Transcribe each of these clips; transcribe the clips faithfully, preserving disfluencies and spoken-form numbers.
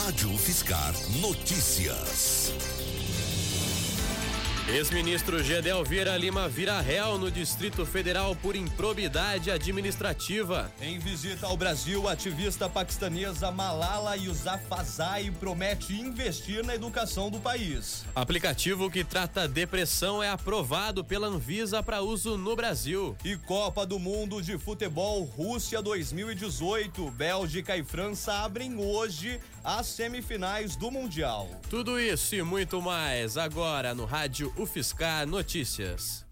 Rádio Fiscar Notícias. Ex-ministro Gedel Vieira Lima vira réu no Distrito Federal por improbidade administrativa. Em visita ao Brasil, a ativista paquistanesa Malala Yousafzai promete investir na educação do país. Aplicativo que trata depressão é aprovado pela Anvisa para uso no Brasil. E Copa do Mundo de Futebol Rússia dois mil e dezoito. Bélgica e França abrem hoje as semifinais do Mundial. Tudo isso e muito mais agora no Rádio UFSCar Notícias.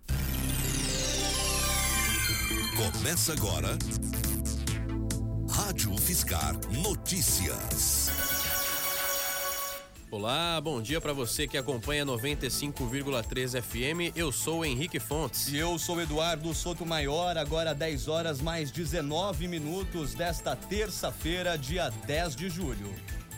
Começa agora Rádio UFSCar Notícias. Olá, bom dia para você que acompanha noventa e cinco vírgula três F M. Eu sou o Henrique Fontes. E eu sou Eduardo Sotomayor. Agora dez horas mais dezenove minutos desta terça-feira, dia dez de julho.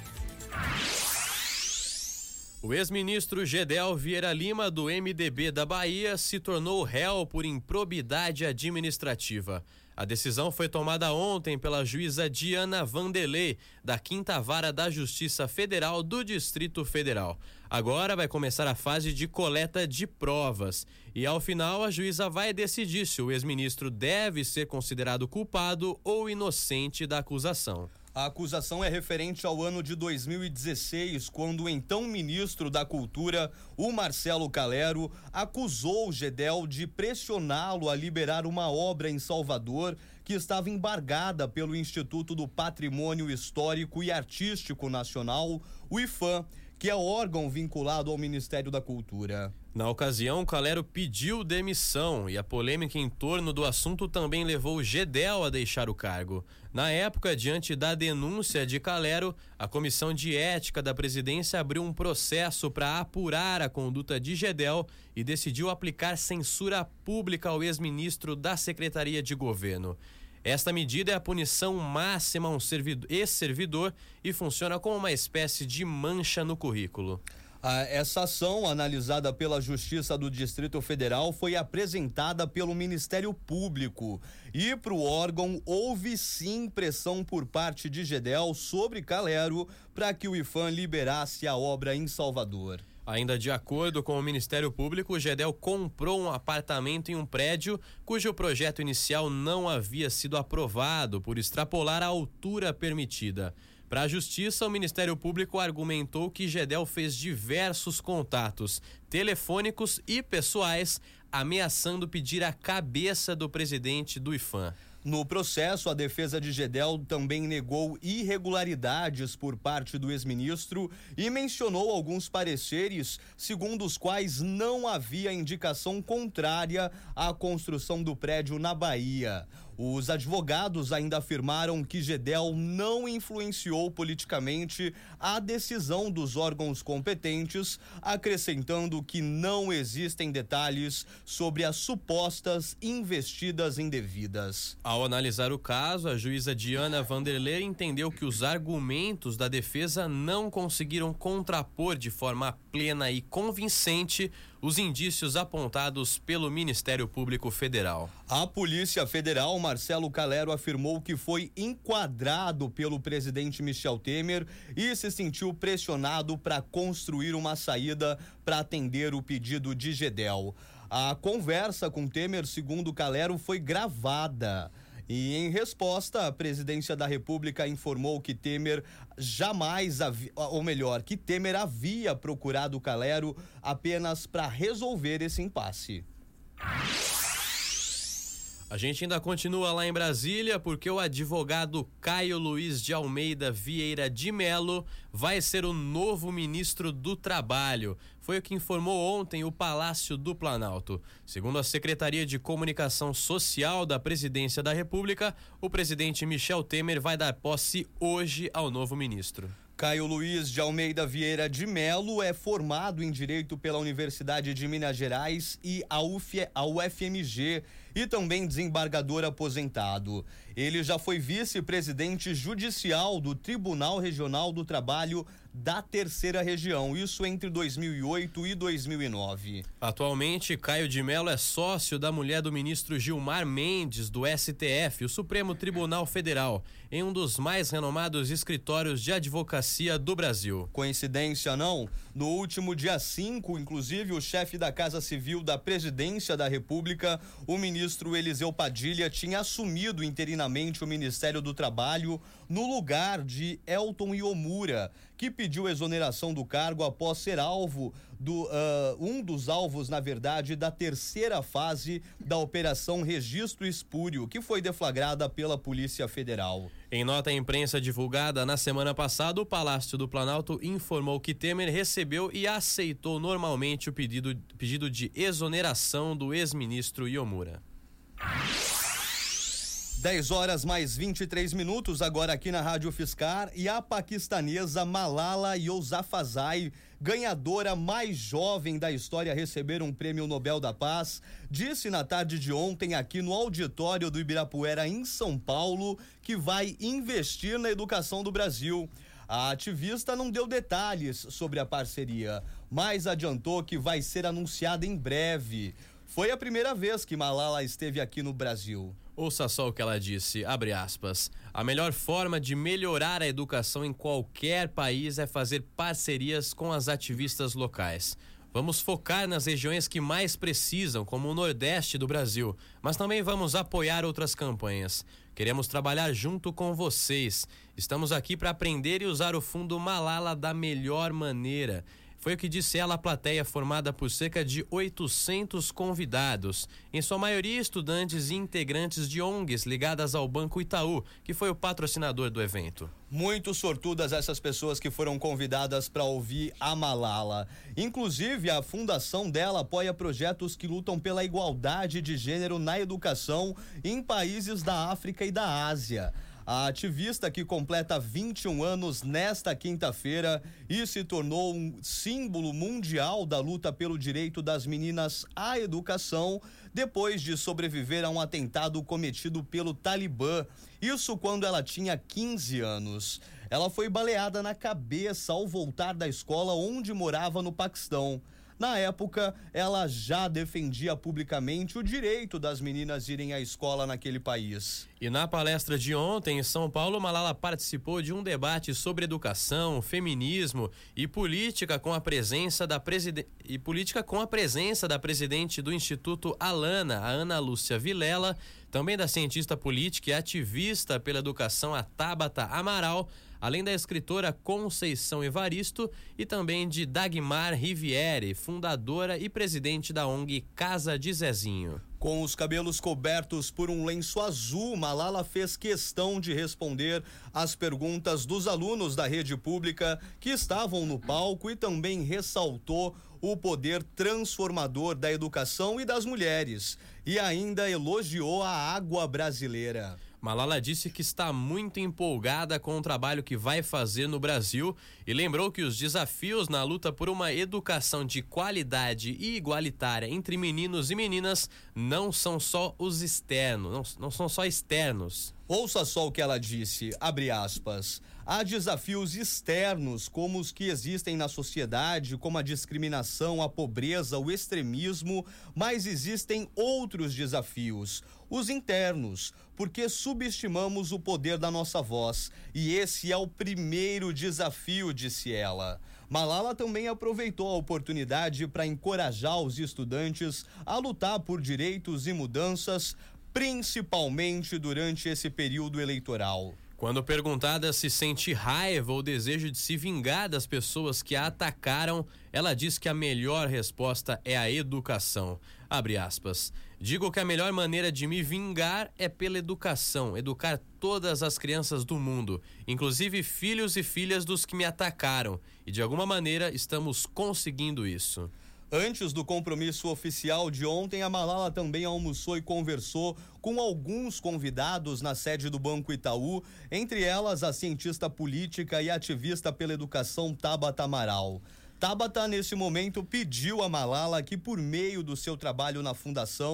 O ex-ministro Gedel Vieira Lima, do M D B da Bahia, se tornou réu por improbidade administrativa. A decisão foi tomada ontem pela juíza Diana Vanderlei, da Quinta Vara da Justiça Federal do Distrito Federal. Agora vai começar a fase de coleta de provas e, ao final, a juíza vai decidir se o ex-ministro deve ser considerado culpado ou inocente da acusação. A acusação é referente ao ano de dois mil e dezesseis, quando o então ministro da Cultura, o Marcelo Calero, acusou o Gedel de pressioná-lo a liberar uma obra em Salvador que estava embargada pelo Instituto do Patrimônio Histórico e Artístico Nacional, o IPHAN, que é órgão vinculado ao Ministério da Cultura. Na ocasião, Calero pediu demissão e a polêmica em torno do assunto também levou Gedel a deixar o cargo. Na época, diante da denúncia de Calero, a Comissão de Ética da Presidência abriu um processo para apurar a conduta de Gedel e decidiu aplicar censura pública ao ex-ministro da Secretaria de Governo. Esta medida é a punição máxima a um servidor, ex-servidor e funciona como uma espécie de mancha no currículo. Essa ação, analisada pela Justiça do Distrito Federal, foi apresentada pelo Ministério Público. E para o órgão, houve sim pressão por parte de Gedel sobre Calero para que o IPHAN liberasse a obra em Salvador. Ainda de acordo com o Ministério Público, o Gedel comprou um apartamento em um prédio cujo projeto inicial não havia sido aprovado por extrapolar a altura permitida. Para a Justiça, o Ministério Público argumentou que Gedel fez diversos contatos telefônicos e pessoais ameaçando pedir a cabeça do presidente do IPHAN. No processo, a defesa de Gedel também negou irregularidades por parte do ex-ministro e mencionou alguns pareceres segundo os quais não havia indicação contrária à construção do prédio na Bahia. Os advogados ainda afirmaram que Gedel não influenciou politicamente a decisão dos órgãos competentes, acrescentando que não existem detalhes sobre as supostas investidas indevidas. Ao analisar o caso, a juíza Diana Vanderlei entendeu que os argumentos da defesa não conseguiram contrapor de forma plena e convincente os indícios apontados pelo Ministério Público Federal. A Polícia Federal, Marcelo Calero, afirmou que foi enquadrado pelo presidente Michel Temer e se sentiu pressionado para construir uma saída para atender o pedido de Gedel. A conversa com Temer, segundo Calero, foi gravada. E em resposta, a presidência da República informou que Temer jamais havia, ou melhor, que Temer havia procurado Calero apenas para resolver esse impasse. A gente ainda continua lá em Brasília porque o advogado Caio Luiz de Almeida Vieira de Mello vai ser o novo ministro do Trabalho. Foi o que informou ontem o Palácio do Planalto. Segundo a Secretaria de Comunicação Social da Presidência da República, o presidente Michel Temer vai dar posse hoje ao novo ministro. Caio Luiz de Almeida Vieira de Mello é formado em Direito pela Universidade de Minas Gerais e a U F, a U F M G e também desembargador aposentado. Ele já foi vice-presidente judicial do Tribunal Regional do Trabalho da Terceira Região, isso entre dois mil e oito e dois mil e nove. Atualmente, Caio de Mello é sócio da mulher do ministro Gilmar Mendes, do S T F, o Supremo Tribunal Federal, em um dos mais renomados escritórios de advocacia do Brasil. Coincidência não? No último dia cinco, inclusive, o chefe da Casa Civil da Presidência da República, o ministro Eliseu Padilha, tinha assumido interinamente o Ministério do Trabalho no lugar de Elton Iomura, que pediu exoneração do cargo após ser alvo do uh, um dos alvos, na verdade, da terceira fase da Operação Registro Espúrio, que foi deflagrada pela Polícia Federal. Em nota à imprensa divulgada na semana passada, o Palácio do Planalto informou que Temer recebeu e aceitou normalmente o pedido, pedido de exoneração do ex-ministro Iomura. dez horas mais vinte e três minutos, agora aqui na Rádio Fiscar, e a paquistanesa Malala Yousafzai, ganhadora mais jovem da história a receber um prêmio Nobel da Paz, disse na tarde de ontem aqui no auditório do Ibirapuera, em São Paulo, que vai investir na educação do Brasil. A ativista não deu detalhes sobre a parceria, mas adiantou que vai ser anunciada em breve. Foi a primeira vez que Malala esteve aqui no Brasil. Ouça só o que ela disse, abre aspas, a melhor forma de melhorar a educação em qualquer país é fazer parcerias com as ativistas locais. Vamos focar nas regiões que mais precisam, como o Nordeste do Brasil, mas também vamos apoiar outras campanhas. Queremos trabalhar junto com vocês. Estamos aqui para aprender e usar o Fundo Malala da melhor maneira. Foi o que disse ela à plateia formada por cerca de oitocentos convidados, em sua maioria estudantes e integrantes de O N Gs ligadas ao Banco Itaú, que foi o patrocinador do evento. Muito sortudas essas pessoas que foram convidadas para ouvir a Malala. Inclusive, a fundação dela apoia projetos que lutam pela igualdade de gênero na educação em países da África e da Ásia. A ativista, que completa vinte e um anos nesta quinta-feira e se tornou um símbolo mundial da luta pelo direito das meninas à educação, depois de sobreviver a um atentado cometido pelo Talibã. Isso quando ela tinha quinze anos. Ela foi baleada na cabeça ao voltar da escola onde morava no Paquistão. Na época, ela já defendia publicamente o direito das meninas irem à escola naquele país. E na palestra de ontem em São Paulo, Malala participou de um debate sobre educação, feminismo e política com a presença da preside... e política com a presença da presidente do Instituto Alana, a Ana Lúcia Vilela, também da cientista política e ativista pela educação, a Tabata Amaral, além da escritora Conceição Evaristo e também de Dagmar Riviere, fundadora e presidente da O N G Casa de Zezinho. Com os cabelos cobertos por um lenço azul, Malala fez questão de responder às perguntas dos alunos da rede pública que estavam no palco e também ressaltou o poder transformador da educação e das mulheres, e ainda elogiou a água brasileira. Malala disse que está muito empolgada com o trabalho que vai fazer no Brasil e lembrou que os desafios na luta por uma educação de qualidade e igualitária entre meninos e meninas não são só os externos, não, não são só externos. Ouça só o que ela disse, abre aspas. Há desafios externos, como os que existem na sociedade, como a discriminação, a pobreza, o extremismo, mas existem outros desafios, os internos, porque subestimamos o poder da nossa voz, e esse é o primeiro desafio, disse ela. Malala também aproveitou a oportunidade para encorajar os estudantes a lutar por direitos e mudanças, principalmente durante esse período eleitoral. Quando perguntada se sente raiva ou desejo de se vingar das pessoas que a atacaram, ela diz que a melhor resposta é a educação. Abre aspas. Digo que a melhor maneira de me vingar é pela educação, educar todas as crianças do mundo, inclusive filhos e filhas dos que me atacaram, e de alguma maneira estamos conseguindo isso. Antes do compromisso oficial de ontem, a Malala também almoçou e conversou com alguns convidados na sede do Banco Itaú, entre elas a cientista política e ativista pela educação Tabata Amaral. Tabata, nesse momento, pediu a Malala que, por meio do seu trabalho na fundação,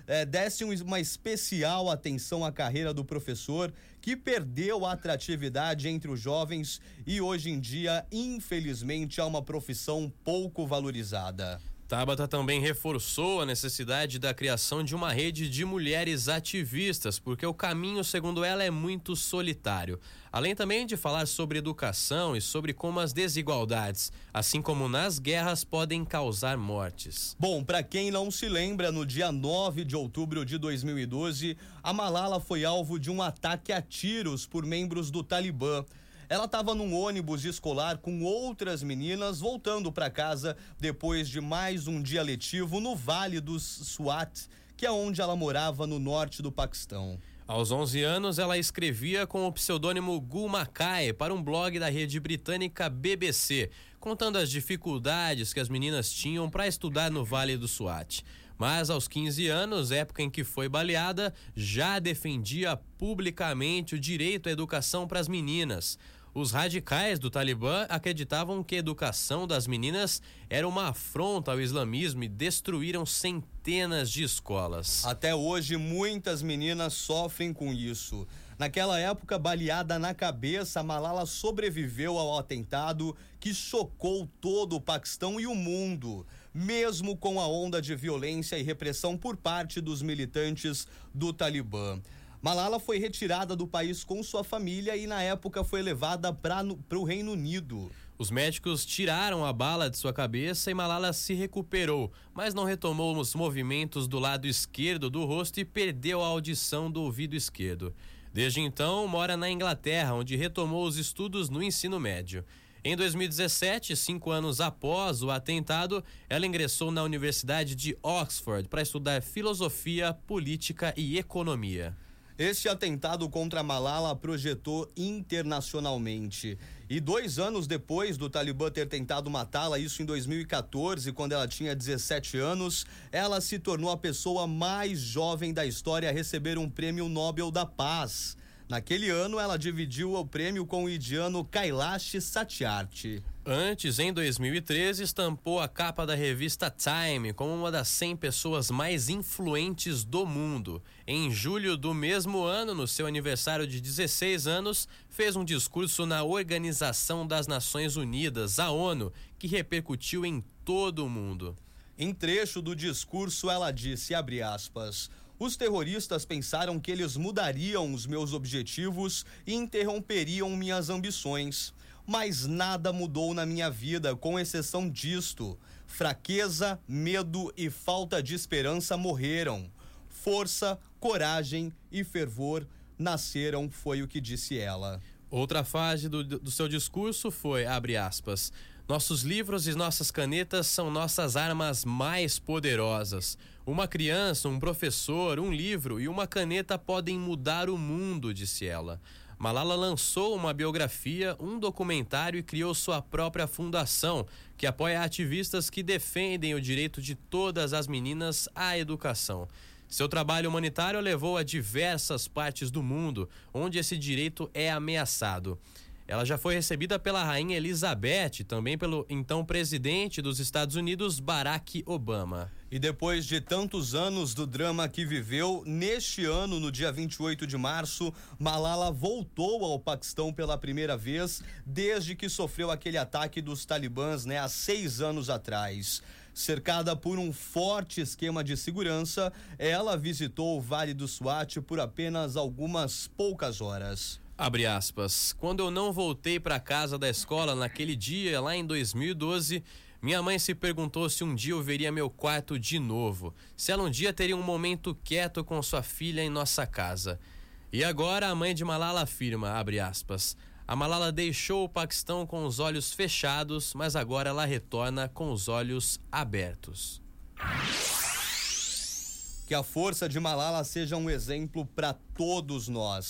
é, desse uma especial atenção à carreira do professor, que perdeu a atratividade entre os jovens e hoje em dia, infelizmente, é uma profissão pouco valorizada. Tabata também reforçou a necessidade da criação de uma rede de mulheres ativistas, porque o caminho, segundo ela, é muito solitário. Além também de falar sobre educação e sobre como as desigualdades, assim como nas guerras, podem causar mortes. Bom, para quem não se lembra, no dia nove de outubro de dois mil e doze, a Malala foi alvo de um ataque a tiros por membros do Talibã. Ela estava num ônibus escolar com outras meninas voltando para casa depois de mais um dia letivo no Vale dos Swat, que é onde ela morava no norte do Paquistão. Aos onze anos, ela escrevia com o pseudônimo Gul Mackay para um blog da rede britânica B B C, contando as dificuldades que as meninas tinham para estudar no Vale do Swat. Mas aos quinze anos, época em que foi baleada, já defendia publicamente o direito à educação para as meninas. Os radicais do Talibã acreditavam que a educação das meninas era uma afronta ao islamismo e destruíram centenas de escolas. Até hoje, muitas meninas sofrem com isso. Naquela época, baleada na cabeça, Malala sobreviveu ao atentado que chocou todo o Paquistão e o mundo, mesmo com a onda de violência e repressão por parte dos militantes do Talibã. Malala foi retirada do país com sua família e na época foi levada para o Reino Unido. Os médicos tiraram a bala de sua cabeça e Malala se recuperou, mas não retomou os movimentos do lado esquerdo do rosto e perdeu a audição do ouvido esquerdo. Desde então, mora na Inglaterra, onde retomou os estudos no ensino médio. Em dois mil e dezessete, cinco anos após o atentado, ela ingressou na Universidade de Oxford para estudar filosofia, política e economia. Este atentado contra Malala projetou internacionalmente. E dois anos depois do Talibã ter tentado matá-la, isso em dois mil e quatorze, quando ela tinha dezessete anos, ela se tornou a pessoa mais jovem da história a receber um prêmio Nobel da Paz. Naquele ano, ela dividiu o prêmio com o indiano Kailash Satyarthi. Antes, em dois mil e treze, estampou a capa da revista Time como uma das cem pessoas mais influentes do mundo. Em julho do mesmo ano, no seu aniversário de dezesseis anos, fez um discurso na Organização das Nações Unidas, a ONU, que repercutiu em todo o mundo. Em trecho do discurso, ela disse, abre aspas, os terroristas pensaram que eles mudariam os meus objetivos e interromperiam minhas ambições. Mas nada mudou na minha vida, com exceção disto. Fraqueza, medo e falta de esperança morreram. Força, coragem e fervor nasceram, foi o que disse ela. Outra fase do, do seu discurso foi, abre aspas, nossos livros e nossas canetas são nossas armas mais poderosas. Uma criança, um professor, um livro e uma caneta podem mudar o mundo, disse ela. Malala lançou uma biografia, um documentário e criou sua própria fundação, que apoia ativistas que defendem o direito de todas as meninas à educação. Seu trabalho humanitário levou a diversas partes do mundo, onde esse direito é ameaçado. Ela já foi recebida pela Rainha Elizabeth, também pelo então presidente dos Estados Unidos, Barack Obama. E depois de tantos anos do drama que viveu, neste ano, no dia vinte e oito de março, Malala voltou ao Paquistão pela primeira vez desde que sofreu aquele ataque dos talibãs, né, há seis anos atrás. Cercada por um forte esquema de segurança, ela visitou o Vale do Swat por apenas algumas poucas horas. Abre aspas, quando eu não voltei para casa da escola naquele dia, lá em dois mil e doze, minha mãe se perguntou se um dia eu veria meu quarto de novo, se ela um dia teria um momento quieto com sua filha em nossa casa. E agora a mãe de Malala afirma, abre aspas, a Malala deixou o Paquistão com os olhos fechados, mas agora ela retorna com os olhos abertos. Que a força de Malala seja um exemplo para todos nós.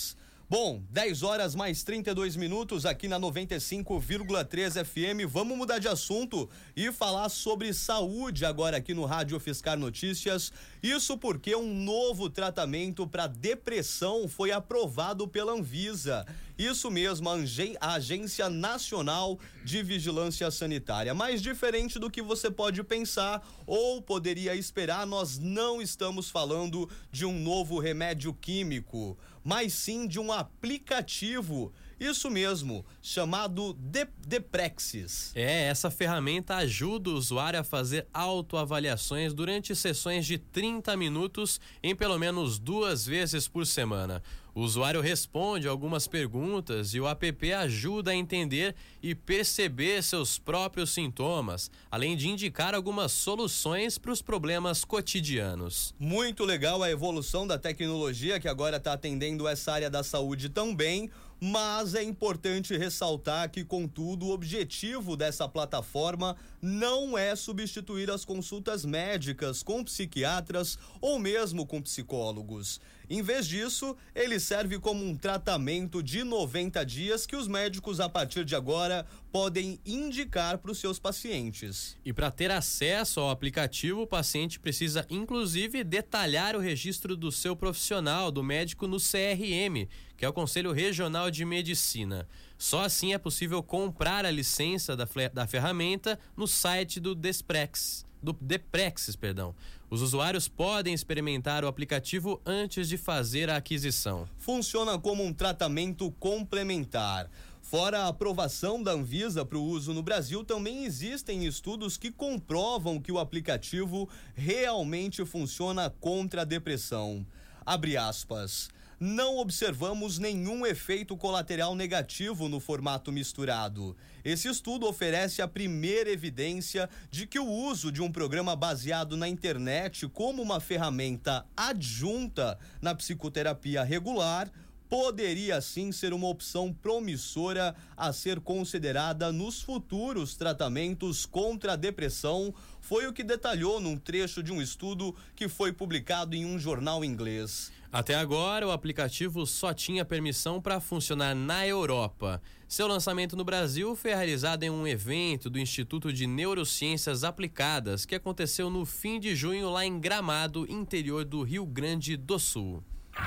Bom, dez horas mais trinta e dois minutos aqui na noventa e cinco vírgula três F M. Vamos mudar de assunto e falar sobre saúde agora aqui no Rádio Fiscar Notícias. Isso porque um novo tratamento para depressão foi aprovado pela Anvisa. Isso mesmo, a Agência Nacional de Vigilância Sanitária. Mas diferente do que você pode pensar ou poderia esperar, nós não estamos falando de um novo remédio químico, mas sim de um aplicativo, isso mesmo, chamado De- Deprexis. É, essa ferramenta ajuda o usuário a fazer autoavaliações durante sessões de trinta minutos em pelo menos duas vezes por semana. O usuário responde algumas perguntas e o app ajuda a entender e perceber seus próprios sintomas, além de indicar algumas soluções para os problemas cotidianos. Muito legal a evolução da tecnologia que agora está atendendo essa área da saúde também, mas é importante ressaltar que, contudo, o objetivo dessa plataforma não é substituir as consultas médicas com psiquiatras ou mesmo com psicólogos. Em vez disso, ele serve como um tratamento de noventa dias que os médicos, a partir de agora, podem indicar para os seus pacientes. E para ter acesso ao aplicativo, o paciente precisa, inclusive, detalhar o registro do seu profissional, do médico, no C R M, que é o Conselho Regional de Medicina. Só assim é possível comprar a licença da, da ferramenta no site do Desprex, do Deprexis, perdão. Os usuários podem experimentar o aplicativo antes de fazer a aquisição. Funciona como um tratamento complementar. Fora a aprovação da Anvisa para o uso no Brasil, também existem estudos que comprovam que o aplicativo realmente funciona contra a depressão. Abre aspas. Não observamos nenhum efeito colateral negativo no formato misturado. Esse estudo oferece a primeira evidência de que o uso de um programa baseado na internet como uma ferramenta adjunta na psicoterapia regular poderia sim ser uma opção promissora a ser considerada nos futuros tratamentos contra a depressão, foi o que detalhou num trecho de um estudo que foi publicado em um jornal inglês. Até agora, o aplicativo só tinha permissão para funcionar na Europa. Seu lançamento no Brasil foi realizado em um evento do Instituto de Neurociências Aplicadas, que aconteceu no fim de junho lá em Gramado, interior do Rio Grande do Sul.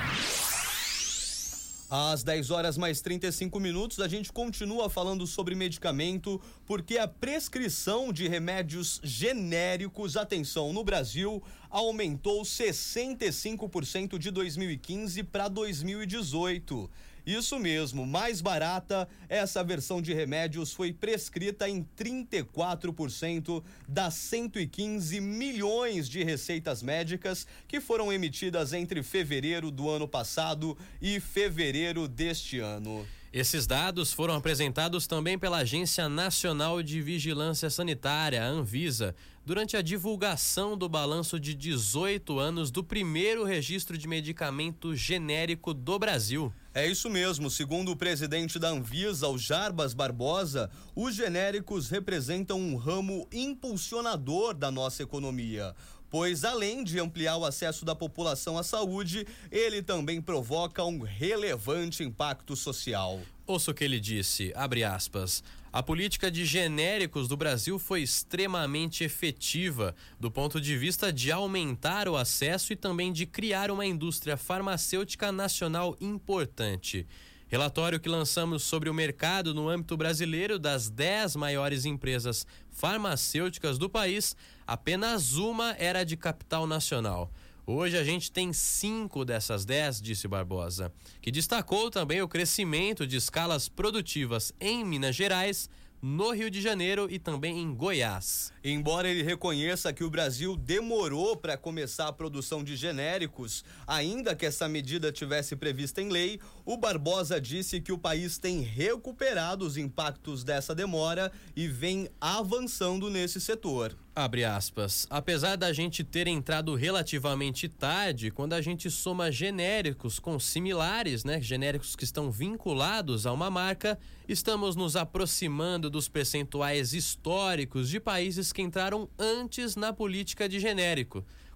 Às dez horas mais trinta e cinco minutos, a gente continua falando sobre medicamento, porque a prescrição de remédios genéricos, atenção, no Brasil, aumentou sessenta e cinco por cento de dois mil e quinze para dois mil e dezoito. Isso mesmo, mais barata, essa versão de remédios foi prescrita em trinta e quatro por cento das cento e quinze milhões de receitas médicas que foram emitidas entre fevereiro do ano passado e fevereiro deste ano. Esses dados foram apresentados também pela Agência Nacional de Vigilância Sanitária, a Anvisa, durante a divulgação do balanço de dezoito anos do primeiro registro de medicamento genérico do Brasil. É isso mesmo, segundo o presidente da Anvisa, o Jarbas Barbosa, os genéricos representam um ramo impulsionador da nossa economia, pois além de ampliar o acesso da população à saúde, ele também provoca um relevante impacto social. Ouça o que ele disse, abre aspas, a política de genéricos do Brasil foi extremamente efetiva do ponto de vista de aumentar o acesso e também de criar uma indústria farmacêutica nacional importante. Relatório que lançamos sobre o mercado no âmbito brasileiro das dez maiores empresas farmacêuticas do país, apenas uma era de capital nacional. Hoje a gente tem cinco dessas dez, disse Barbosa, que destacou também o crescimento de escalas produtivas em Minas Gerais, no Rio de Janeiro e também em Goiás. Embora ele reconheça que o Brasil demorou para começar a produção de genéricos, ainda que essa medida tivesse prevista em lei, o Barbosa disse que o país tem recuperado os impactos dessa demora e vem avançando nesse setor. Abre aspas, apesar da gente ter entrado relativamente tarde, quando a gente soma genéricos com similares, né, genéricos que estão vinculados a uma marca, estamos nos aproximando dos percentuais históricos de países que entraram antes na política de genérico,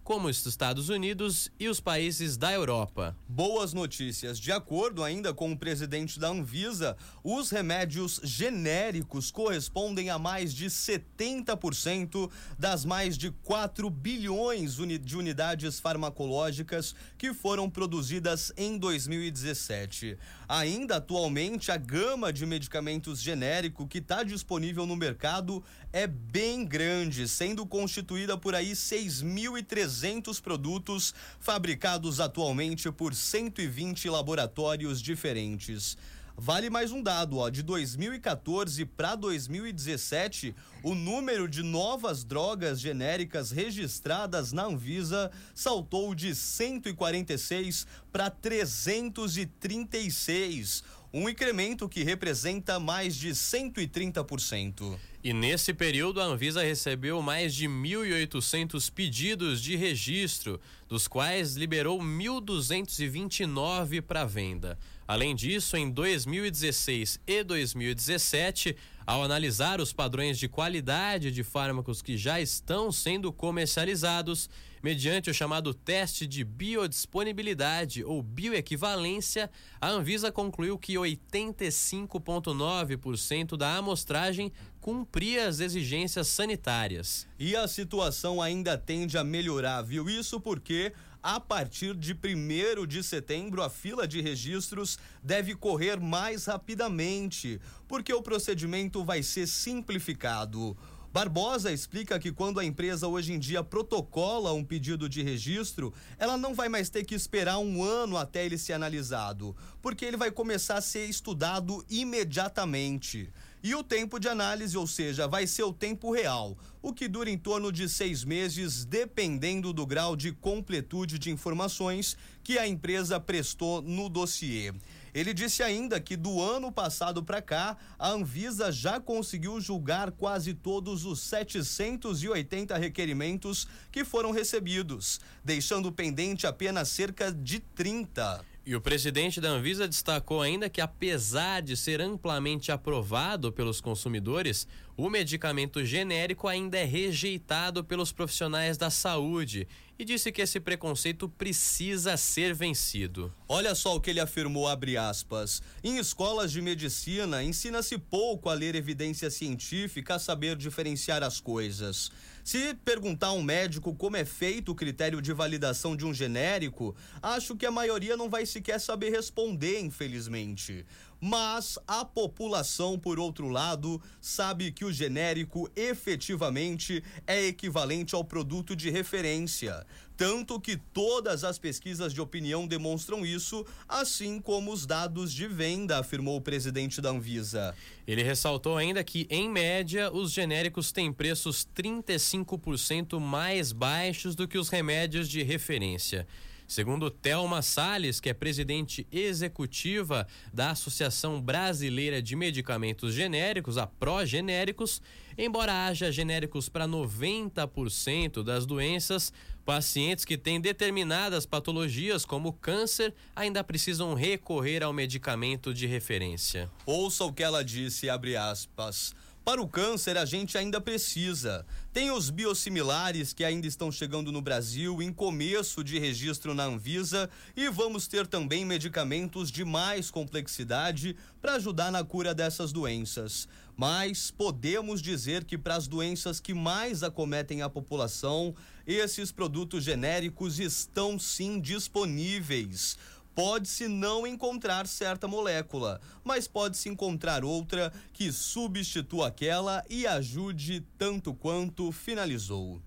como os Estados Unidos e os países da Europa. Boas notícias. De acordo ainda com o presidente da Anvisa, os remédios genéricos correspondem a mais de setenta por cento das mais de quatro bilhões de unidades farmacológicas que foram produzidas em dois mil e dezessete. Ainda atualmente, a gama de medicamentos genérico que está disponível no mercado é bem grande, sendo constituída por aí seis mil e trezentos produtos fabricados atualmente por cento e vinte laboratórios diferentes. Vale mais um dado, ó, de dois mil e quatorze para dois mil e dezessete, o número de novas drogas genéricas registradas na Anvisa saltou de cento e quarenta e seis para trezentos e trinta e seis, um incremento que representa mais de cento e trinta por cento. E nesse período, a Anvisa recebeu mais de mil e oitocentos pedidos de registro, dos quais liberou mil duzentos e vinte e nove para venda. Além disso, em dois mil e dezesseis e dois mil e dezessete, ao analisar os padrões de qualidade de fármacos que já estão sendo comercializados, mediante o chamado teste de biodisponibilidade ou bioequivalência, a Anvisa concluiu que oitenta e cinco vírgula nove por cento da amostragem cumpria as exigências sanitárias. E a situação ainda tende a melhorar, viu? Isso porque a partir de primeiro de setembro, a fila de registros deve correr mais rapidamente, porque o procedimento vai ser simplificado. Barbosa explica que quando a empresa hoje em dia protocola um pedido de registro, ela não vai mais ter que esperar um ano até ele ser analisado, porque ele vai começar a ser estudado imediatamente. E o tempo de análise, ou seja, vai ser o tempo real, o que dura em torno de seis meses, dependendo do grau de completude de informações que a empresa prestou no dossiê. Ele disse ainda que do ano passado para cá, a Anvisa já conseguiu julgar quase todos os setecentos e oitenta requerimentos que foram recebidos, deixando pendente apenas cerca de trinta. E o presidente da Anvisa destacou ainda que, apesar de ser amplamente aprovado pelos consumidores, o medicamento genérico ainda é rejeitado pelos profissionais da saúde e disse que esse preconceito precisa ser vencido. Olha só o que ele afirmou, abre aspas. Em escolas de medicina, ensina-se pouco a ler evidência científica, a saber diferenciar as coisas. Se perguntar a um médico como é feito o critério de validação de um genérico, acho que a maioria não vai sequer saber responder, infelizmente. Mas a população, por outro lado, sabe que o genérico efetivamente é equivalente ao produto de referência. Tanto que todas as pesquisas de opinião demonstram isso, assim como os dados de venda, afirmou o presidente da Anvisa. Ele ressaltou ainda que, em média, os genéricos têm preços trinta e cinco por cento mais baixos do que os remédios de referência. Segundo Thelma Salles, que é presidente executiva da Associação Brasileira de Medicamentos Genéricos, a Progenéricos, embora haja genéricos para noventa por cento das doenças, pacientes que têm determinadas patologias, como câncer, ainda precisam recorrer ao medicamento de referência. Ouça o que ela disse, abre aspas. Para o câncer, a gente ainda precisa. Tem os biosimilares que ainda estão chegando no Brasil em começo de registro na Anvisa e vamos ter também medicamentos de mais complexidade para ajudar na cura dessas doenças. Mas podemos dizer que para as doenças que mais acometem a população, esses produtos genéricos estão sim disponíveis. Pode-se não encontrar certa molécula, mas pode-se encontrar outra que substitua aquela e ajude tanto quanto, finalizou.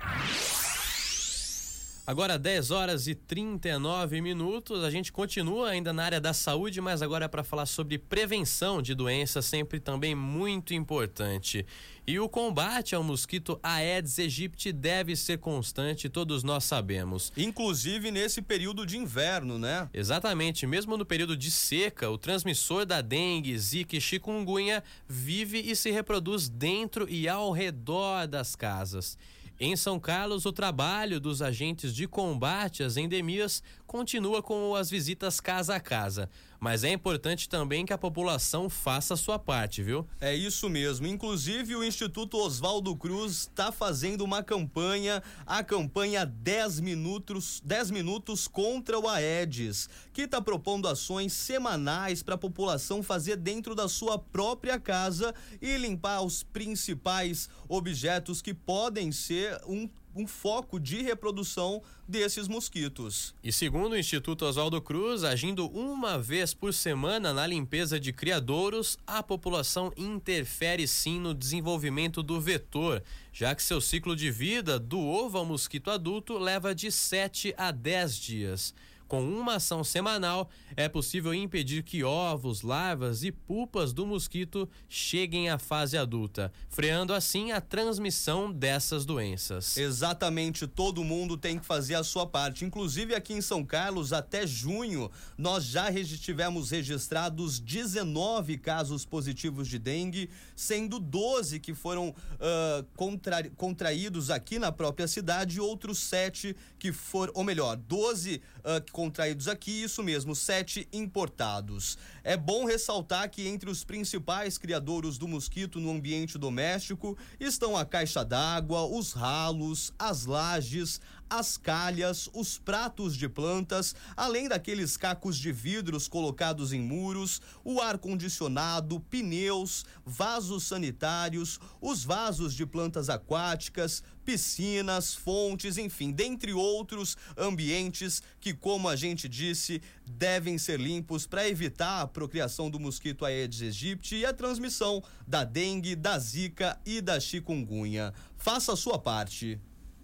Agora dez horas e trinta e nove minutos, a gente continua ainda na área da saúde, mas agora é para falar sobre prevenção de doenças, sempre também muito importante. E o combate ao mosquito Aedes aegypti deve ser constante, todos nós sabemos. Inclusive nesse período de inverno, né? Exatamente, mesmo no período de seca, o transmissor da dengue, zika e chikungunya vive e se reproduz dentro e ao redor das casas. Em São Carlos, o trabalho dos agentes de combate às endemias continua com as visitas casa a casa. mas é importante também que a população faça a sua parte, viu? É isso mesmo. Inclusive, o Instituto Oswaldo Cruz está fazendo uma campanha, a campanha dez minutos, dez minutos contra o Aedes, que está propondo ações semanais para a população fazer dentro da sua própria casa e limpar os principais objetos que podem ser um um foco de reprodução desses mosquitos. E segundo o Instituto Oswaldo Cruz, agindo uma vez por semana na limpeza de criadouros, a população interfere sim no desenvolvimento do vetor, já que seu ciclo de vida do ovo ao mosquito adulto leva de sete a dez dias. Com uma ação semanal, é possível impedir que ovos, larvas e pupas do mosquito cheguem à fase adulta, freando assim a transmissão dessas doenças. Exatamente, todo mundo tem que fazer a sua parte. Inclusive aqui em São Carlos, até junho, nós já regi- tivemos registrados dezenove casos positivos de dengue, sendo doze que foram uh, contra- contraídos aqui na própria cidade e outros sete que foram, ou melhor, doze uh, contraídos aqui, isso mesmo, sete importados. É bom ressaltar que entre os principais criadouros do mosquito no ambiente doméstico estão a caixa d'água, os ralos, as lajes, as calhas, os pratos de plantas, além daqueles cacos de vidros colocados em muros, o ar-condicionado, pneus, vasos sanitários, os vasos de plantas aquáticas, piscinas, fontes, enfim, dentre outros ambientes que, como a gente disse, devem ser limpos para evitar a procriação do mosquito Aedes aegypti e a transmissão da dengue, da zika e da chikungunya. Faça a sua parte.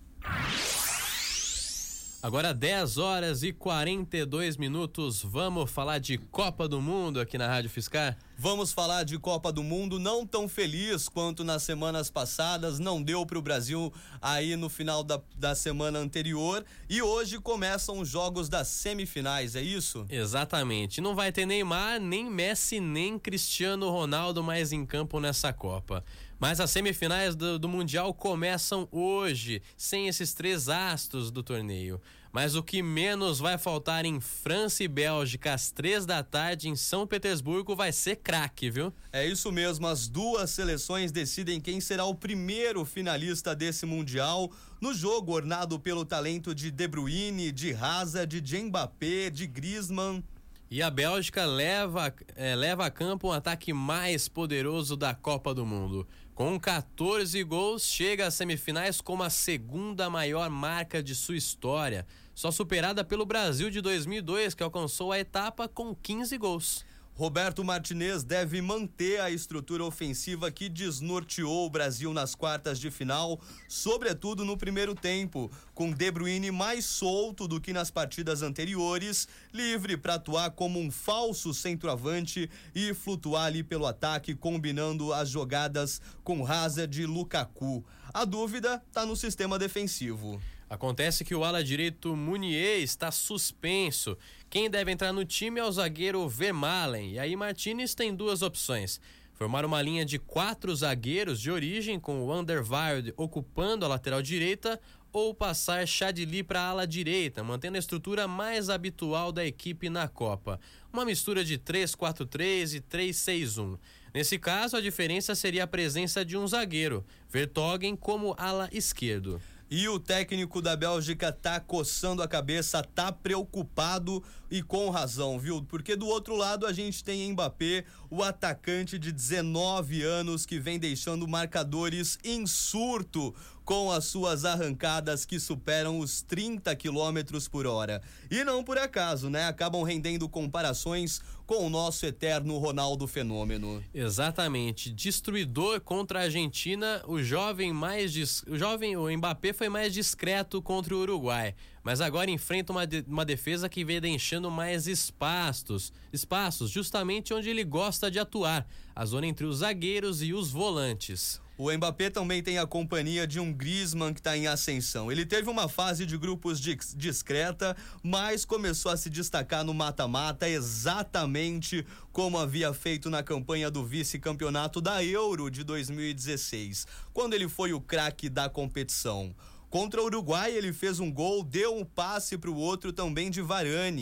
Agora dez horas e quarenta e dois minutos, vamos falar de Copa do Mundo aqui na Rádio Fiscar? Vamos falar de Copa do Mundo, não tão feliz quanto nas semanas passadas, não deu para o Brasil aí no final da, da semana anterior e hoje começam os jogos das semifinais, é isso? Exatamente, não vai ter Neymar, nem Messi, nem Cristiano Ronaldo mais em campo nessa Copa. Mas as semifinais do, do Mundial começam hoje, sem esses três astros do torneio. Mas o que menos vai faltar em França e Bélgica às três da tarde em São Petersburgo vai ser craque, viu? É isso mesmo, as duas seleções decidem quem será o primeiro finalista desse Mundial, no jogo ornado pelo talento de De Bruyne, de Hazard, de Mbappé, de Griezmann. E a Bélgica leva, é, leva a campo um ataque mais poderoso da Copa do Mundo. Com quatorze gols, chega às semifinais como a segunda maior marca de sua história, só superada pelo Brasil de dois mil e dois, que alcançou a etapa com quinze gols. Roberto Martinez deve manter a estrutura ofensiva que desnorteou o Brasil nas quartas de final, sobretudo no primeiro tempo, com De Bruyne mais solto do que nas partidas anteriores, livre para atuar como um falso centroavante e flutuar ali pelo ataque, combinando as jogadas com Hazard e Lukaku. A dúvida está no sistema defensivo. Acontece que o ala direito Munier está suspenso. Quem deve entrar no time é o zagueiro Vermaelen. E aí Martinez tem duas opções: formar uma linha de quatro zagueiros de origem, com o Anderweireld ocupando a lateral direita, ou passar Chadli para a ala direita, mantendo a estrutura mais habitual da equipe na Copa. Uma mistura de três quatro três e três seis um. Nesse caso, a diferença seria a presença de um zagueiro, Vertonghen, como ala esquerdo. E o técnico da Bélgica tá coçando a cabeça, tá preocupado e com razão, viu? Porque do outro lado a gente tem Mbappé, o atacante de dezenove anos que vem deixando marcadores em surto com as suas arrancadas que superam os trinta quilômetros por hora. E não por acaso, né? Acabam rendendo comparações com o nosso eterno Ronaldo Fenômeno. Exatamente. Destruidor contra a Argentina, o jovem mais dis... o jovem, o Mbappé foi mais discreto contra o Uruguai, mas agora enfrenta uma, de... uma defesa que vem deixando mais espaços, espaços justamente onde ele gosta de atuar, a zona entre os zagueiros e os volantes. O Mbappé também tem a companhia de um Griezmann que está em ascensão. Ele teve uma fase de grupos discreta, mas começou a se destacar no mata-mata, exatamente como havia feito na campanha do vice-campeonato da Euro de dois mil e dezesseis, quando ele foi o craque da competição. Contra o Uruguai, ele fez um gol, deu um passe para o outro também de Varane.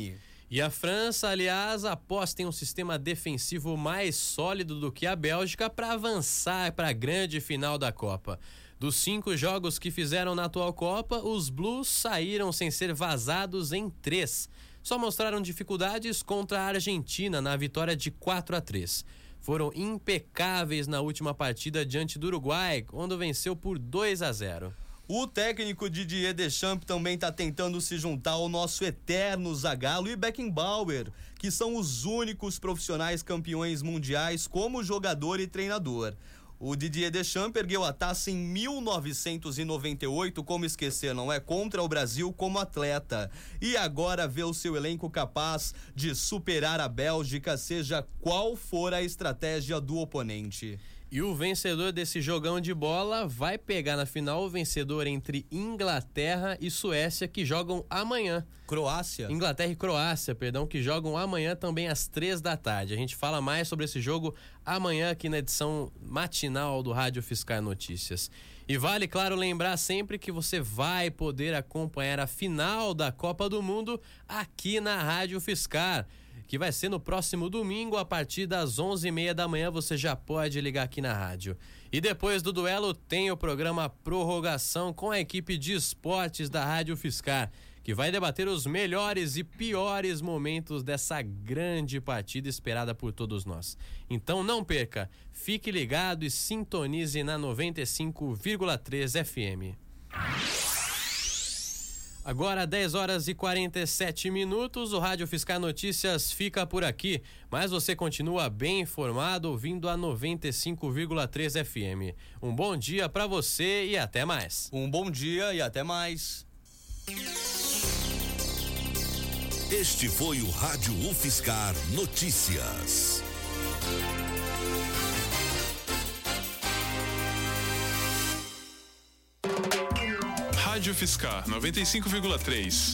E a França, aliás, aposta em um sistema defensivo mais sólido do que a Bélgica para avançar para a grande final da Copa. Dos cinco jogos que fizeram na atual Copa, os Blues saíram sem ser vazados em três. Só mostraram dificuldades contra a Argentina na vitória de quatro a três. Foram impecáveis na última partida diante do Uruguai, onde venceu por dois a zero. O técnico Didier Deschamps também está tentando se juntar ao nosso eterno Zagallo e Beckenbauer, que são os únicos profissionais campeões mundiais como jogador e treinador. O Didier Deschamps ergueu a taça em mil novecentos e noventa e oito, como esquecer, não é? Contra o Brasil como atleta. E agora vê o seu elenco capaz de superar a Bélgica, seja qual for a estratégia do oponente. E o vencedor desse jogão de bola vai pegar na final o vencedor entre Inglaterra e Suécia, que jogam amanhã. Croácia? Inglaterra e Croácia, perdão, que jogam amanhã também às três da tarde. A gente fala mais sobre esse jogo amanhã aqui na edição matinal do Rádio Fiscar Notícias. E vale, claro, lembrar sempre que você vai poder acompanhar a final da Copa do Mundo aqui na Rádio Fiscar, que vai ser no próximo domingo, a partir das onze e meia da manhã. Você já pode ligar aqui na rádio. E depois do duelo tem o programa Prorrogação com a equipe de esportes da Rádio Fiscar, que vai debater os melhores e piores momentos dessa grande partida esperada por todos nós. Então não perca, fique ligado e sintonize na noventa e cinco vírgula três F M. Agora dez horas e quarenta e sete minutos, o Rádio Fiscar Notícias fica por aqui, mas você continua bem informado ouvindo a noventa e cinco vírgula três F M. Um bom dia para você e até mais. Um bom dia e até mais. Este foi o Rádio UFSCar Notícias. Rádio Fiscar noventa e cinco vírgula três.